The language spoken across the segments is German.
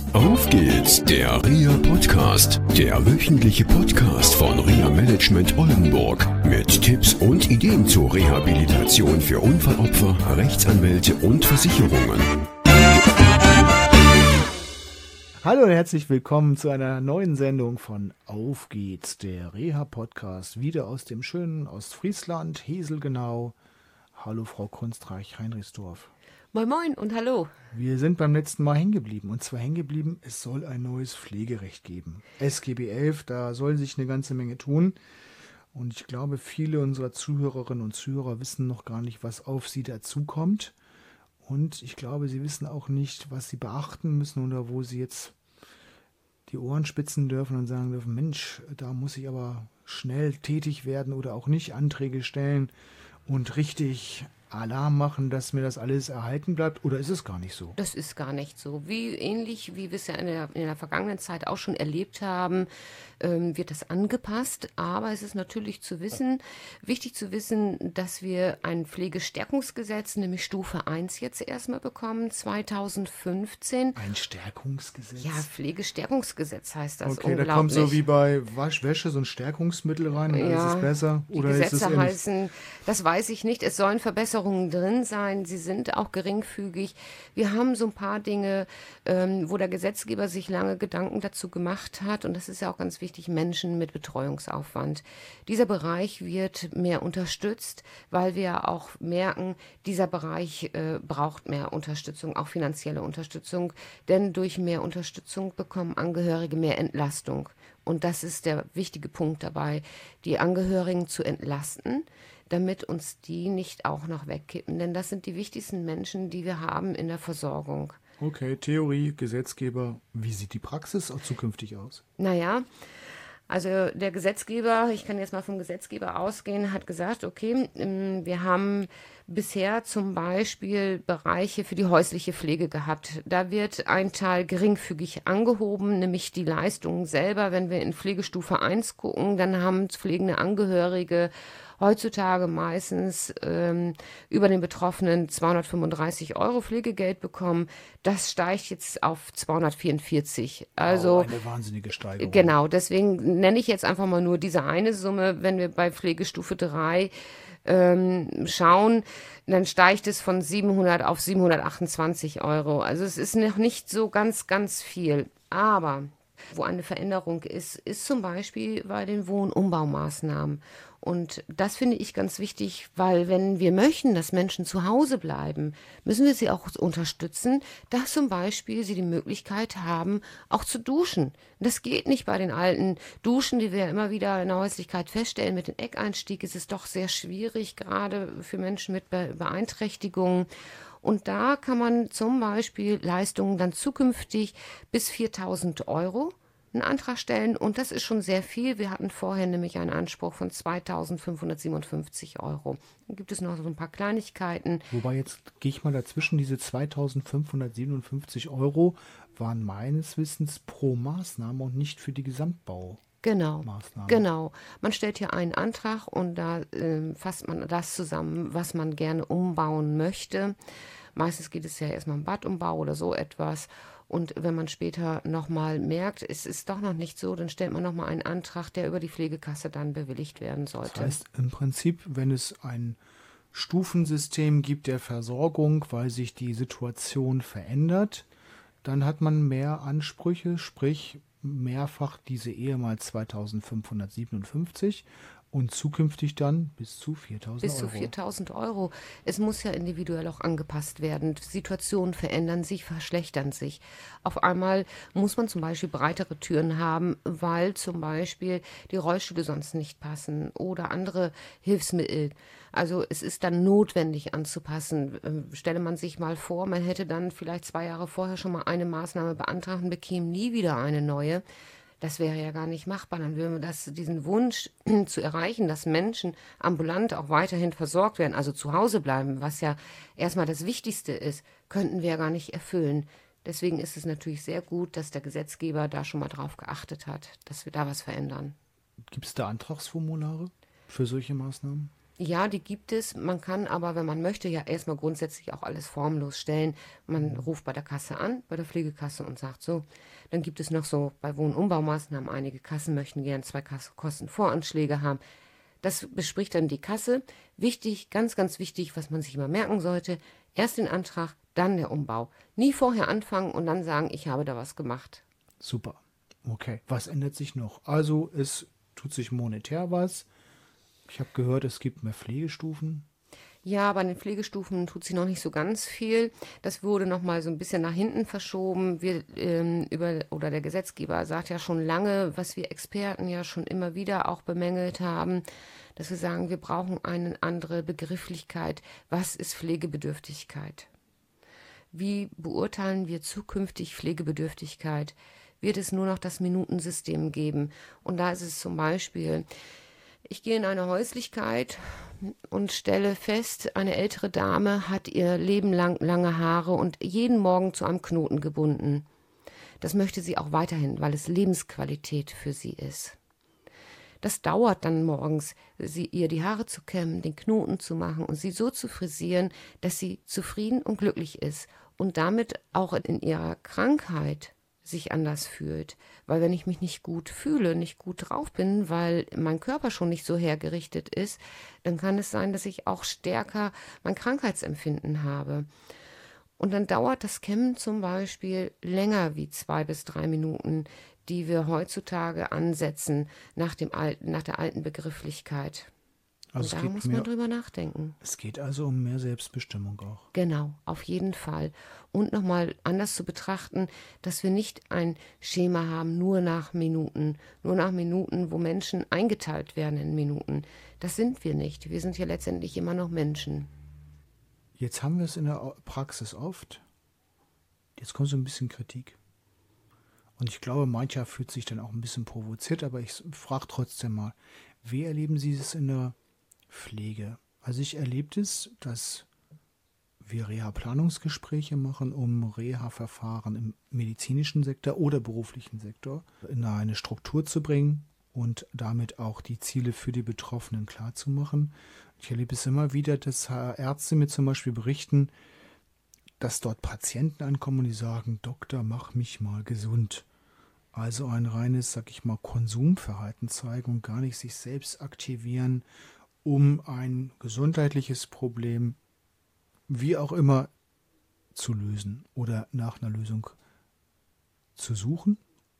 Auf geht's, der RIA-Podcast, der wöchentliche Podcast von RIA Management Oldenburg mit Tipps und Ideen zur Rehabilitation für Unfallopfer, Rechtsanwälte und Versicherungen. Hallo und herzlich willkommen zu einer neuen Sendung von Auf geht's, der Reha-Podcast, wieder aus dem schönen Ostfriesland, Heselgenau. Hallo Frau Kunstreich-Heinrichsdorf. Moin Moin und hallo. Wir sind beim letzten Mal hängen geblieben. Und zwar hängen geblieben, es soll ein neues Pflegerecht geben. SGB 11, da soll sich eine ganze Menge tun. Und ich glaube, viele unserer Zuhörerinnen und Zuhörer wissen noch gar nicht, was auf sie dazukommt. Und ich glaube, sie wissen auch nicht, was sie beachten müssen oder wo sie jetzt die Ohren spitzen dürfen und sagen dürfen, Mensch, da muss ich aber schnell tätig werden oder auch nicht Anträge stellen und richtig Alarm machen, dass mir das alles erhalten bleibt, oder ist es gar nicht so? Das ist gar nicht so. Ähnlich wie wir es ja in der vergangenen Zeit auch schon erlebt haben, wird das angepasst. Aber es ist natürlich wichtig zu wissen, dass wir ein Pflegestärkungsgesetz, nämlich Stufe 1 jetzt erstmal bekommen, 2015. Ein Stärkungsgesetz? Ja, Pflegestärkungsgesetz heißt das. Okay, da kommt so wie bei Waschwäsche so ein Stärkungsmittel rein, und alles ist besser? Oder die Gesetze ist es heißen, das weiß ich nicht, es sollen Verbesserungen drin sein, sie sind auch geringfügig. Wir haben so ein paar Dinge, wo der Gesetzgeber sich lange Gedanken dazu gemacht hat, und das ist ja auch ganz wichtig, Menschen mit Betreuungsaufwand. Dieser Bereich wird mehr unterstützt, weil wir ja auch merken, dieser Bereich braucht mehr Unterstützung, auch finanzielle Unterstützung, denn durch mehr Unterstützung bekommen Angehörige mehr Entlastung. Und das ist der wichtige Punkt dabei, die Angehörigen zu entlasten, damit uns die nicht auch noch wegkippen. Denn das sind die wichtigsten Menschen, die wir haben in der Versorgung. Okay, Theorie, Gesetzgeber. Wie sieht die Praxis auch zukünftig aus? Naja, also der Gesetzgeber, ich kann jetzt mal vom Gesetzgeber ausgehen, hat gesagt, okay, wir haben bisher zum Beispiel Bereiche für die häusliche Pflege gehabt. Da wird ein Teil geringfügig angehoben, nämlich die Leistungen selber. Wenn wir in Pflegestufe 1 gucken, dann haben pflegende Angehörige heutzutage meistens über den Betroffenen 235 € Pflegegeld bekommen. Das steigt jetzt auf 244. Also eine wahnsinnige Steigerung. Genau, deswegen nenne ich jetzt einfach mal nur diese eine Summe. Wenn wir bei Pflegestufe 3 schauen, dann steigt es von 700 auf 728 €. Also es ist noch nicht so ganz, ganz viel. Aber wo eine Veränderung ist zum Beispiel bei den Wohnumbaumaßnahmen. Und das finde ich ganz wichtig, weil wenn wir möchten, dass Menschen zu Hause bleiben, müssen wir sie auch unterstützen, dass zum Beispiel sie die Möglichkeit haben, auch zu duschen. Das geht nicht bei den alten Duschen, die wir immer wieder in der Häuslichkeit feststellen. Mit dem Eckeinstieg ist es doch sehr schwierig, gerade für Menschen mit Beeinträchtigungen. Und da kann man zum Beispiel Leistungen dann zukünftig bis 4.000 € einen Antrag stellen, und das ist schon sehr viel. Wir hatten vorher nämlich einen Anspruch von 2.557 €. Dann gibt es noch so ein paar Kleinigkeiten. Wobei, jetzt gehe ich mal dazwischen, diese 2.557 € waren meines Wissens pro Maßnahme und nicht für die Gesamtbau. Genau, Maßnahmen. genau. Man stellt hier einen Antrag und da fasst man das zusammen, was man gerne umbauen möchte. Meistens geht es ja erstmal um Badumbau oder so etwas. Und wenn man später nochmal merkt, es ist doch noch nicht so, dann stellt man nochmal einen Antrag, der über die Pflegekasse dann bewilligt werden sollte. Das heißt im Prinzip, wenn es ein Stufensystem gibt der Versorgung, weil sich die Situation verändert, dann hat man mehr Ansprüche, sprich mehrfach diese ehemals 2.557 und zukünftig dann bis zu 4.000 €. Bis zu 4.000 €. Es muss ja individuell auch angepasst werden. Situationen verändern sich, verschlechtern sich. Auf einmal muss man zum Beispiel breitere Türen haben, weil zum Beispiel die Rollstühle sonst nicht passen oder andere Hilfsmittel. Also es ist dann notwendig anzupassen. Stelle man sich mal vor, man hätte dann vielleicht 2 Jahre vorher schon mal eine Maßnahme beantragt und bekäme nie wieder eine neue. Das wäre ja gar nicht machbar. Dann würden wir diesen Wunsch zu erreichen, dass Menschen ambulant auch weiterhin versorgt werden, also zu Hause bleiben, was ja erstmal das Wichtigste ist, könnten wir ja gar nicht erfüllen. Deswegen ist es natürlich sehr gut, dass der Gesetzgeber da schon mal drauf geachtet hat, dass wir da was verändern. Gibt es da Antragsformulare für solche Maßnahmen? Ja, die gibt es. Man kann aber, wenn man möchte, ja erstmal grundsätzlich auch alles formlos stellen. Man ruft bei der Kasse an, bei der Pflegekasse und sagt so. Dann gibt es noch so bei Wohn- und Umbaumaßnahmen, einige Kassen möchten gern 2 Kostenvoranschläge haben. Das bespricht dann die Kasse. Wichtig, ganz, ganz wichtig, was man sich immer merken sollte, erst den Antrag, dann der Umbau. Nie vorher anfangen und dann sagen, ich habe da was gemacht. Super. Okay. Was ändert sich noch? Also es tut sich monetär was. Ich habe gehört, es gibt mehr Pflegestufen. Ja, bei den Pflegestufen tut sich noch nicht so ganz viel. Das wurde noch mal so ein bisschen nach hinten verschoben. Oder der Gesetzgeber sagt ja schon lange, was wir Experten ja schon immer wieder auch bemängelt haben, dass wir sagen, wir brauchen eine andere Begrifflichkeit. Was ist Pflegebedürftigkeit? Wie beurteilen wir zukünftig Pflegebedürftigkeit? Wird es nur noch das Minutensystem geben? Und da ist es zum Beispiel, ich gehe in eine Häuslichkeit und stelle fest, eine ältere Dame hat ihr Leben lang lange Haare und jeden Morgen zu einem Knoten gebunden. Das möchte sie auch weiterhin, weil es Lebensqualität für sie ist. Das dauert dann morgens, ihr die Haare zu kämmen, den Knoten zu machen und sie so zu frisieren, dass sie zufrieden und glücklich ist und damit auch in ihrer Krankheit sich anders fühlt. Weil wenn ich mich nicht gut fühle, nicht gut drauf bin, weil mein Körper schon nicht so hergerichtet ist, dann kann es sein, dass ich auch stärker mein Krankheitsempfinden habe. Und dann dauert das Kämmen zum Beispiel länger wie 2 bis 3 Minuten, die wir heutzutage ansetzen nach der alten Begrifflichkeit. Also Und da muss man drüber nachdenken. Es geht also um mehr Selbstbestimmung auch. Genau, auf jeden Fall. Und nochmal anders zu betrachten, dass wir nicht ein Schema haben, nur nach Minuten, wo Menschen eingeteilt werden in Minuten. Das sind wir nicht. Wir sind ja letztendlich immer noch Menschen. Jetzt haben wir es in der Praxis oft. Jetzt kommt so ein bisschen Kritik. Und ich glaube, mancher fühlt sich dann auch ein bisschen provoziert, aber ich frage trotzdem mal, wie erleben Sie es in der Pflege? Also ich erlebe es, dass wir Reha-Planungsgespräche machen, um Reha-Verfahren im medizinischen Sektor oder beruflichen Sektor in eine Struktur zu bringen und damit auch die Ziele für die Betroffenen klarzumachen. Ich erlebe es immer wieder, dass Ärzte mir zum Beispiel berichten, dass dort Patienten ankommen und die sagen, Doktor, mach mich mal gesund. Also ein reines, sag ich mal, Konsumverhalten zeigen und gar nicht sich selbst aktivieren, um ein gesundheitliches Problem, wie auch immer, zu lösen oder nach einer Lösung zu suchen.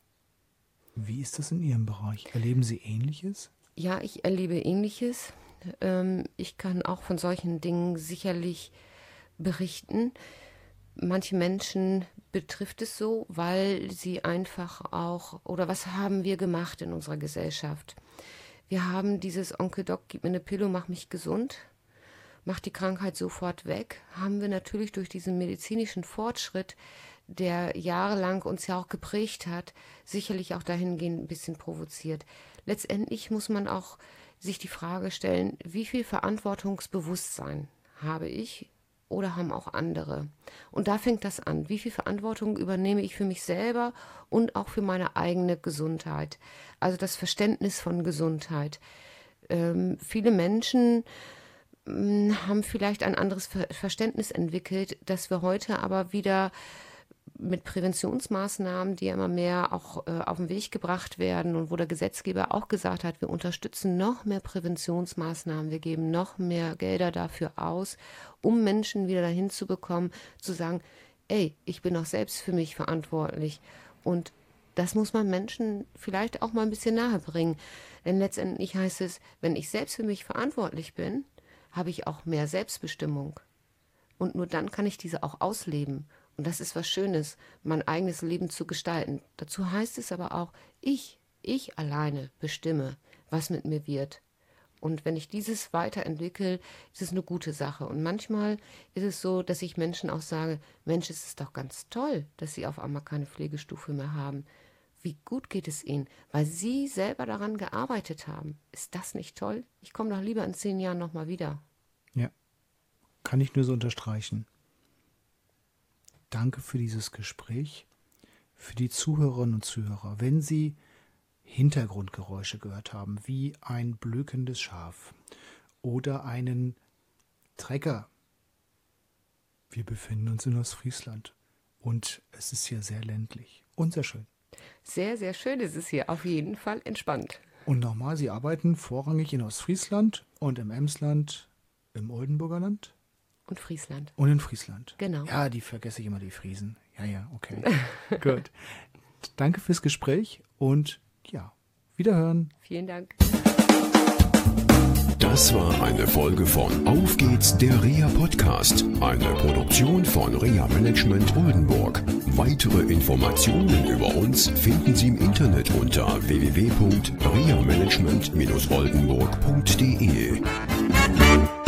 Wie ist das in Ihrem Bereich? Erleben Sie Ähnliches? Ja, ich erlebe Ähnliches. Ich kann auch von solchen Dingen sicherlich berichten. Manche Menschen betrifft es so, weil sie einfach auch, oder was haben wir gemacht in unserer Gesellschaft? Wir haben dieses Onkel Doc, gib mir eine Pille, mach mich gesund, mach die Krankheit sofort weg, haben wir natürlich durch diesen medizinischen Fortschritt, der jahrelang uns ja auch geprägt hat, sicherlich auch dahingehend ein bisschen provoziert. Letztendlich muss man auch sich die Frage stellen, wie viel Verantwortungsbewusstsein habe ich oder haben auch andere? Und da fängt das an. Wie viel Verantwortung übernehme ich für mich selber und auch für meine eigene Gesundheit? Also das Verständnis von Gesundheit. Viele Menschen haben vielleicht ein anderes Verständnis entwickelt, das wir heute aber wieder mit Präventionsmaßnahmen, die ja immer mehr auch auf den Weg gebracht werden und wo der Gesetzgeber auch gesagt hat, wir unterstützen noch mehr Präventionsmaßnahmen, wir geben noch mehr Gelder dafür aus, um Menschen wieder dahin zu bekommen, zu sagen, ey, ich bin auch selbst für mich verantwortlich. Und das muss man Menschen vielleicht auch mal ein bisschen nahe bringen. Denn letztendlich heißt es, wenn ich selbst für mich verantwortlich bin, habe ich auch mehr Selbstbestimmung. Und nur dann kann ich diese auch ausleben. Und das ist was Schönes, mein eigenes Leben zu gestalten. Dazu heißt es aber auch, ich alleine bestimme, was mit mir wird. Und wenn ich dieses weiterentwickle, ist es eine gute Sache. Und manchmal ist es so, dass ich Menschen auch sage, Mensch, es ist doch ganz toll, dass sie auf einmal keine Pflegestufe mehr haben. Wie gut geht es ihnen, weil sie selber daran gearbeitet haben. Ist das nicht toll? Ich komme doch lieber in 10 Jahren nochmal wieder. Ja, kann ich nur so unterstreichen. Danke für dieses Gespräch. Für die Zuhörerinnen und Zuhörer, wenn Sie Hintergrundgeräusche gehört haben, wie ein blökendes Schaf oder einen Trecker. Wir befinden uns in Ostfriesland und es ist hier sehr ländlich und sehr schön. Sehr, sehr schön ist es hier, auf jeden Fall entspannt. Und nochmal, Sie arbeiten vorrangig in Ostfriesland und im Emsland, im Oldenburger Land? Und Friesland. Und in Friesland. Genau. Ja, die vergesse ich immer, die Friesen. Ja, okay. Gut. Danke fürs Gespräch und ja, wiederhören. Vielen Dank. Das war eine Folge von Auf geht's, der Rea Podcast, eine Produktion von Rea Management Oldenburg. Weitere Informationen über uns finden Sie im Internet unter www.reamanagement-oldenburg.de.